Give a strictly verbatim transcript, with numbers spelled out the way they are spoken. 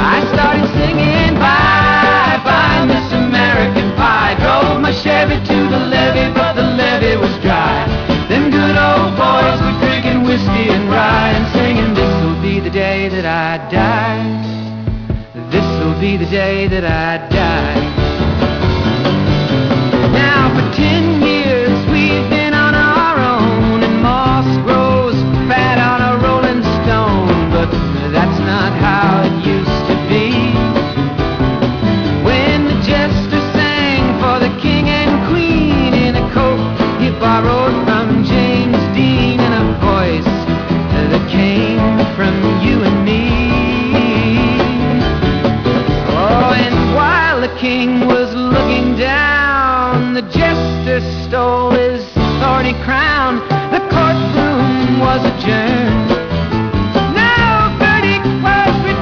I started singing bye, bye, Miss American Pie. Drove my Chevy to the levee, but the levee was dry. Them good old boys were drinking whiskey and rye and singing, this'll be the day that I die. This'll be the day that I die. Now for ten